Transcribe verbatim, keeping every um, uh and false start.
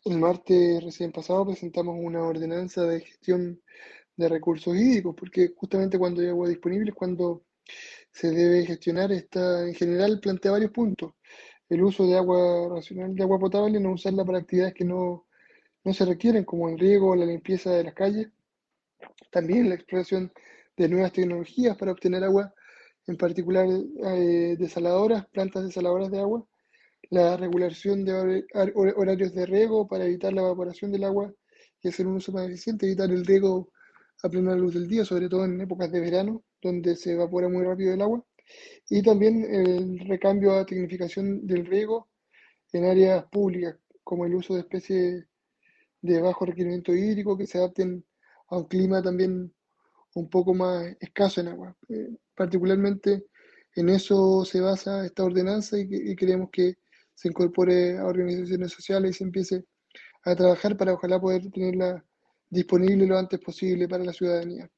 El martes recién pasado presentamos una ordenanza de gestión de recursos hídricos, porque justamente cuando hay agua disponible es cuando se debe gestionar. Esta, en general, plantea varios puntos. El uso de agua racional, de agua potable, no usarla para actividades que no, no se requieren, como el riego o la limpieza de las calles. También la exploración de nuevas tecnologías para obtener agua, en particular eh, desaladoras, plantas desaladoras de agua, la regulación de horarios de riego para evitar la evaporación del agua y hacer un uso más eficiente, evitar el riego a plena luz del día, sobre todo en épocas de verano, donde se evapora muy rápido el agua, y también el recambio a tecnificación del riego en áreas públicas, como el uso de especies de bajo requerimiento hídrico que se adapten a un clima también un poco más escaso en agua. Eh, particularmente en eso se basa esta ordenanza y, que- y queremos que se incorpore a organizaciones sociales y se empiece a trabajar para ojalá poder tenerla disponible lo antes posible para la ciudadanía.